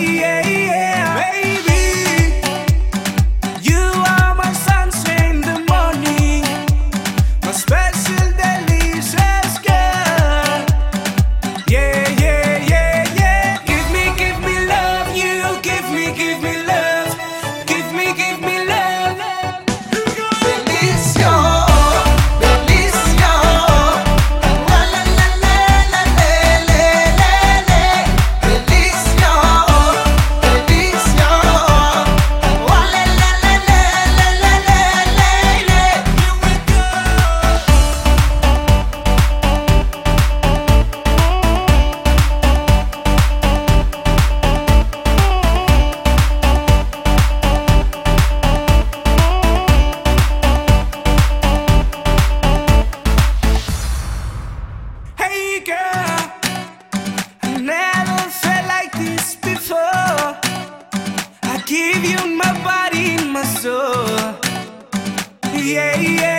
yeah, yeah. Baby, you are my sunshine in the morning, my special delicious girl. Yeah, yeah, yeah, yeah. Give me love, you give me love. Give me love. Delicia, delicia, la la la la la la la la. Delicia, delicia, la la la la la la la la. Hey girl, I never felt like this before. I give you my body and my soul. Yeah, yeah.